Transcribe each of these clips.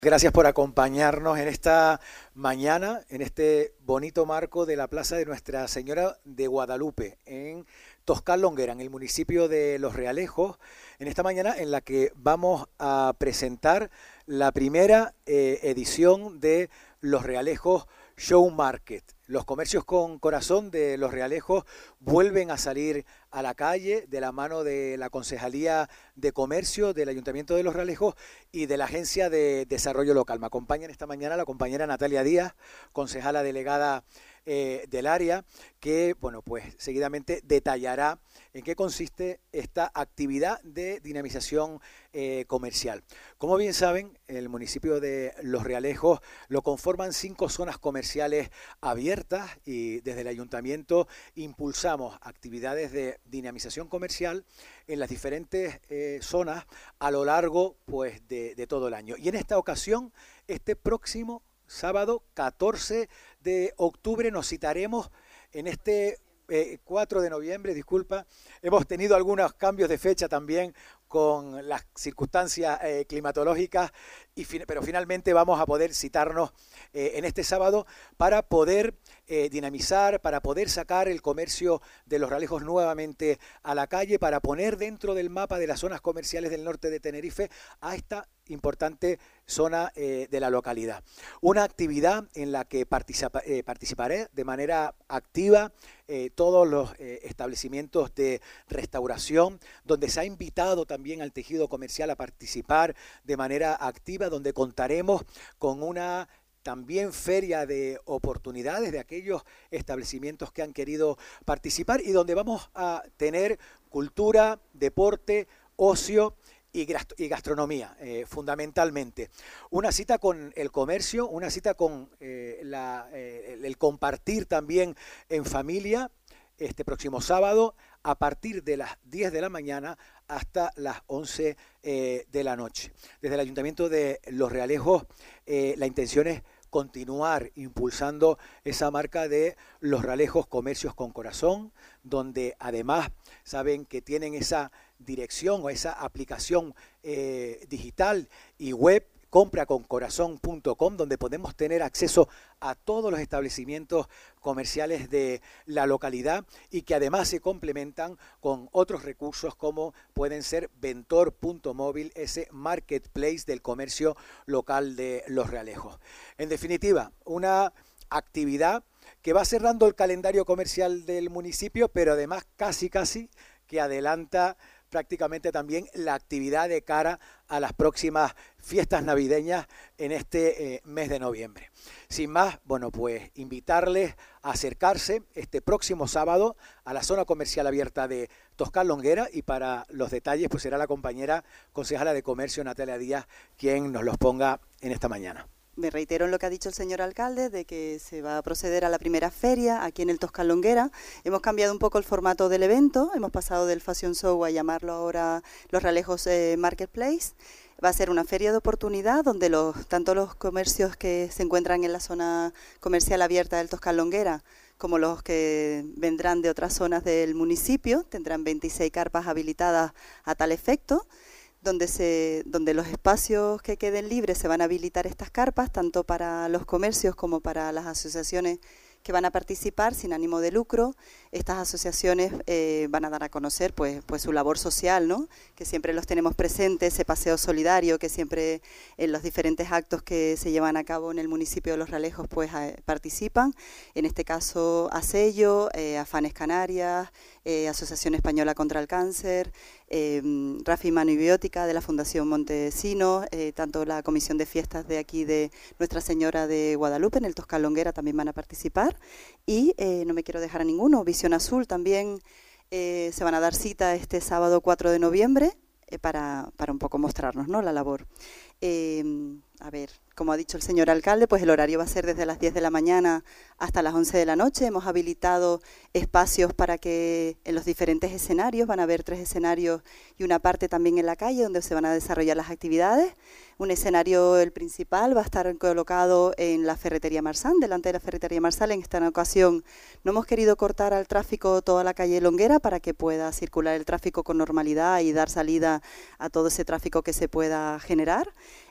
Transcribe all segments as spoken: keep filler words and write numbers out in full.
Gracias por acompañarnos en esta mañana, en este bonito marco de la Plaza de Nuestra Señora de Guadalupe, en Toscal Longuera, en el municipio de Los Realejos, en esta mañana en la que vamos a presentar la primera eh, edición de Los Realejos Show Market. Los comercios con corazón de Los Realejos vuelven a salir a la calle de la mano de la Concejalía de Comercio del Ayuntamiento de Los Realejos y de la Agencia de Desarrollo Local. Me acompañan esta mañana la compañera Natalia Díaz, concejala delegada eh, del área, que bueno, pues seguidamente detallará en qué consiste esta actividad de dinamización eh, comercial. Como bien saben, el municipio de Los Realejos lo conforman cinco zonas comerciales abiertas y desde el ayuntamiento impulsamos actividades de dinamización comercial en las diferentes eh, zonas a lo largo pues de, de todo el año. Y en esta ocasión, este próximo sábado catorce de octubre nos citaremos en este eh, cuatro de noviembre, disculpa, hemos tenido algunos cambios de fecha también con las circunstancias eh, climatológicas, y fin, pero finalmente vamos a poder citarnos eh, en este sábado para poder eh, dinamizar, para poder sacar el comercio de Los Realejos nuevamente a la calle, para poner dentro del mapa de las zonas comerciales del norte de Tenerife a esta importante zona eh, de la localidad. Una actividad en la que participa, eh, participaré de manera activa eh, todos los eh, establecimientos de restauración, donde se ha invitado también al tejido comercial a participar de manera activa, donde contaremos con una también feria de oportunidades de aquellos establecimientos que han querido participar y donde vamos a tener cultura, deporte, ocio y gastronomía, eh, fundamentalmente. Una cita con el comercio, una cita con eh, la, eh, el compartir también en familia, este próximo sábado, a partir de las diez de la mañana hasta las once eh, de la noche. Desde el Ayuntamiento de Los Realejos, eh, la intención es continuar impulsando esa marca de Los Realejos Comercios con Corazón, donde además saben que tienen esa dirección o esa aplicación eh, digital y web, compra con corazón punto com, donde podemos tener acceso a todos los establecimientos comerciales de la localidad y que además se complementan con otros recursos como pueden ser Ventor punto móvil, ese marketplace del comercio local de Los Realejos. En definitiva, una actividad que va cerrando el calendario comercial del municipio, pero además casi casi que adelanta prácticamente también la actividad de cara a las próximas fiestas navideñas en este eh, mes de noviembre. Sin más, bueno, pues invitarles a acercarse este próximo sábado a la zona comercial abierta de Toscal Longuera, y para los detalles pues será la compañera concejala de Comercio Natalia Díaz quien nos los ponga en esta mañana. Me reitero en lo que ha dicho el señor alcalde, de que se va a proceder a la primera feria aquí en el Toscal Longuera. Hemos cambiado un poco el formato del evento, hemos pasado del Fashion Show a llamarlo ahora Los Realejos eh, Marketplace. Va a ser una feria de oportunidad donde los, tanto los comercios que se encuentran en la zona comercial abierta del Toscal Longuera como los que vendrán de otras zonas del municipio tendrán veintiséis carpas habilitadas a tal efecto, donde, se, donde los espacios que queden libres se van a habilitar estas carpas, tanto para los comercios como para las asociaciones que van a participar sin ánimo de lucro. Estas asociaciones eh, van a dar a conocer pues, pues su labor social, ¿no? Que siempre los tenemos presentes, ese paseo solidario que siempre en los diferentes actos que se llevan a cabo en el municipio de Los Realejos pues eh, participan. En este caso ASELLO, eh, Afanes Canarias, eh, Asociación Española contra el Cáncer, eh, Rafi Mano y Biótica de la Fundación Montesinos, eh, tanto la Comisión de Fiestas de aquí de Nuestra Señora de Guadalupe en el Toscal Longuera también van a participar. Y eh, no me quiero dejar a ninguno, Visión Azul también eh, se van a dar cita este sábado cuatro de noviembre eh, para, para un poco mostrarnos, ¿no?, la labor. Eh, a ver, como ha dicho el señor alcalde, pues el horario va a ser desde las diez de la mañana hasta las once de la noche. Hemos habilitado espacios para que en los diferentes escenarios, van a haber tres escenarios y una parte también en la calle donde se van a desarrollar las actividades. Un escenario, el principal, va a estar colocado en la Ferretería Marsal, delante de la Ferretería Marsal. En esta ocasión no hemos querido cortar al tráfico toda la calle Longuera para que pueda circular el tráfico con normalidad y dar salida a todo ese tráfico que se pueda generar.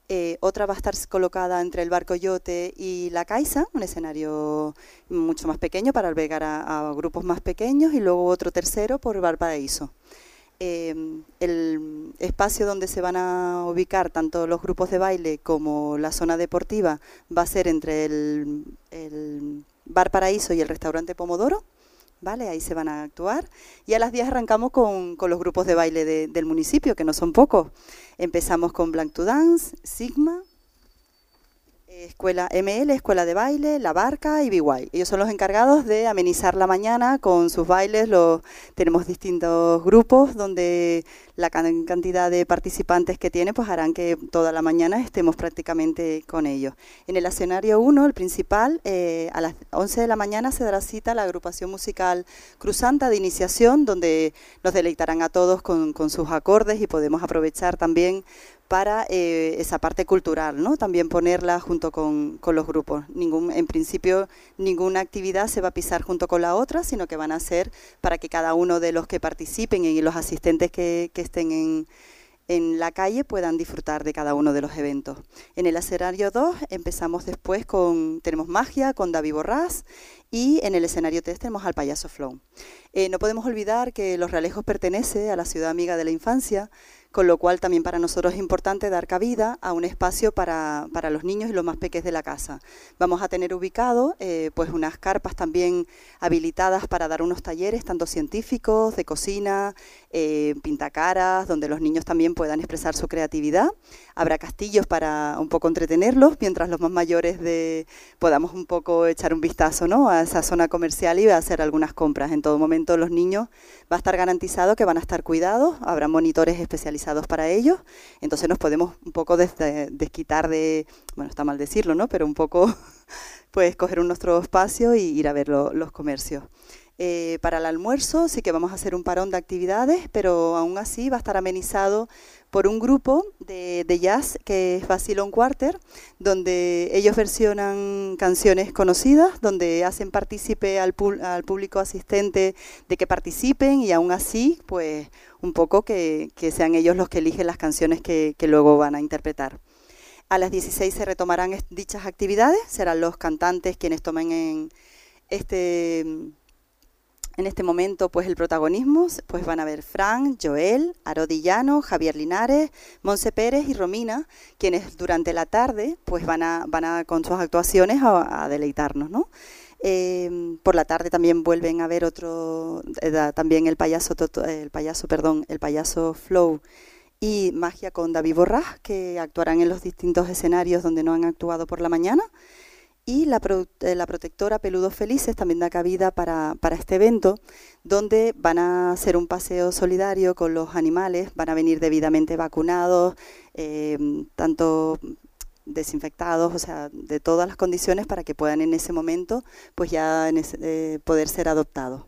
Eh, otra va a estar colocada entre el Bar Coyote y la Caixa, un escenario mucho más pequeño para albergar a, a grupos más pequeños, y luego otro tercero por Bar Paraíso. Eh, el espacio donde se van a ubicar tanto los grupos de baile como la zona deportiva va a ser entre el, el Bar Paraíso y el restaurante Pomodoro, ¿vale? Ahí se van a actuar, y a las diez arrancamos con, con los grupos de baile de, del municipio, que no son pocos. Empezamos con Blanc to Dance, Sigma, Escuela M L, Escuela de Baile, La Barca y B Y. Ellos son los encargados de amenizar la mañana con sus bailes. Los, tenemos distintos grupos donde la can cantidad de participantes que tiene pues harán que toda la mañana estemos prácticamente con ellos. En el escenario uno, el principal, eh, a las once de la mañana se dará cita a la agrupación musical Cruzanta de iniciación, donde nos deleitarán a todos con, con sus acordes, y podemos aprovechar también para eh, esa parte cultural, ¿no? También ponerla junto con, con los grupos. Ningún, en principio, ninguna actividad se va a pisar junto con la otra, sino que van a ser para que cada uno de los que participen y los asistentes que, que estén en, en la calle puedan disfrutar de cada uno de los eventos. En el escenario dos empezamos después con, tenemos magia con David Borrás, y en el escenario tres tenemos al payaso Flow. Eh, no podemos olvidar que Los Realejos pertenece a la ciudad amiga de la infancia, con lo cual también para nosotros es importante dar cabida a un espacio para, para los niños y los más pequeños de la casa. Vamos a tener ubicado eh, pues unas carpas también habilitadas para dar unos talleres, tanto científicos, de cocina, eh, pintacaras, donde los niños también puedan expresar su creatividad. Habrá castillos para un poco entretenerlos, mientras los más mayores de, podamos un poco echar un vistazo, ¿no?, a esa zona comercial y a hacer algunas compras. En todo momento los niños va a estar garantizado que van a estar cuidados, habrá monitores especializados para ellos, entonces nos podemos un poco des desquitar de, bueno, está mal decirlo, ¿no?, pero un poco pues coger un nuestro espacio y ir a ver lo, los comercios. Eh, para el almuerzo sí que vamos a hacer un parón de actividades, pero aún así va a estar amenizado por un grupo de, de jazz que es Bacilón Quarter, donde ellos versionan canciones conocidas, donde hacen partícipe al, al público asistente de que participen, y aún así pues un poco que, que sean ellos los que eligen las canciones que, que luego van a interpretar. A las dieciséis se retomarán dichas actividades, serán los cantantes quienes tomen en este... En este momento, pues el protagonismo, pues van a ver Fran, Joel, Arodillano, Javier Linares, Monse Pérez y Romina, quienes durante la tarde, pues van a, van a con sus actuaciones a, a deleitarnos, ¿no? Eh, por la tarde también vuelven a ver otro, eh, también el payaso, el payaso, perdón, el payaso Flow y Magia con David Borrás, que actuarán en los distintos escenarios donde no han actuado por la mañana. Y la, pro, eh, la protectora Peludos Felices también da cabida para, para este evento, donde van a hacer un paseo solidario con los animales, van a venir debidamente vacunados, eh, tanto desinfectados, o sea, de todas las condiciones para que puedan en ese momento pues ya en ese, eh, poder ser adoptados.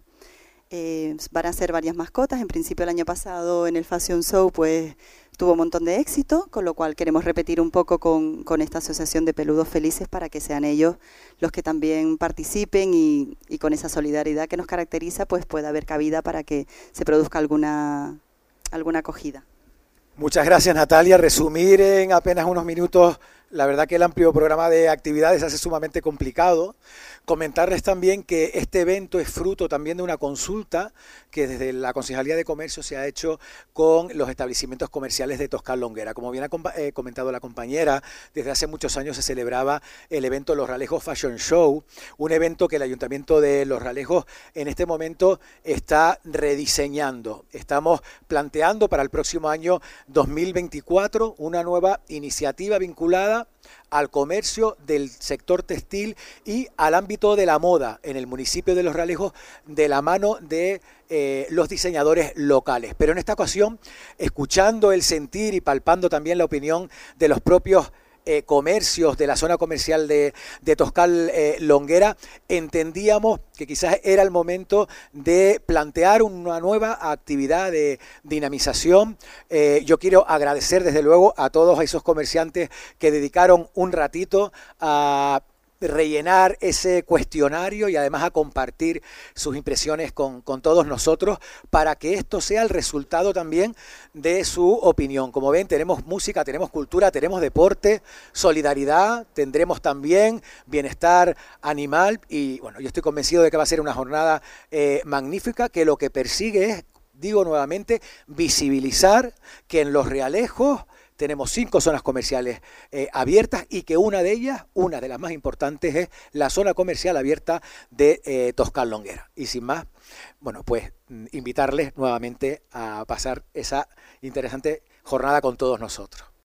Eh, van a ser varias mascotas. En principio el año pasado en el Fashion Show pues tuvo un montón de éxito, con lo cual queremos repetir un poco con, con esta asociación de Peludos Felices para que sean ellos los que también participen y, y con esa solidaridad que nos caracteriza pues pueda haber cabida para que se produzca alguna, alguna acogida. Muchas gracias, Natalia. Resumir en apenas unos minutos, la verdad que el amplio programa de actividades hace sumamente complicado. Comentarles también que este evento es fruto también de una consulta que desde la Concejalía de Comercio se ha hecho con los establecimientos comerciales de Toscar Longuera. Como bien ha eh, comentado la compañera, desde hace muchos años se celebraba el evento Los Realejos Fashion Show, un evento que el Ayuntamiento de Los Realejos en este momento está rediseñando. Estamos planteando para el próximo año dos mil veinticuatro una nueva iniciativa vinculada al comercio del sector textil y al ámbito de la moda en el municipio de Los Realejos, de la mano de eh, los diseñadores locales. Pero en esta ocasión, escuchando el sentir y palpando también la opinión de los propios Eh, comercios de la zona comercial de, de Toscar eh, Longuera, entendíamos que quizás era el momento de plantear una nueva actividad de dinamización. Eh, yo quiero agradecer desde luego a todos esos comerciantes que dedicaron un ratito a rellenar ese cuestionario y además a compartir sus impresiones con, con todos nosotros para que esto sea el resultado también de su opinión. Como ven, tenemos música, tenemos cultura, tenemos deporte, solidaridad, tendremos también bienestar animal y bueno, yo estoy convencido de que va a ser una jornada eh, magnífica que lo que persigue es, digo nuevamente, visibilizar que en Los Realejos tenemos cinco zonas comerciales eh, abiertas y que una de ellas, una de las más importantes, es la zona comercial abierta de eh, Toscal Longuera. Y sin más, bueno, pues invitarles nuevamente a pasar esa interesante jornada con todos nosotros.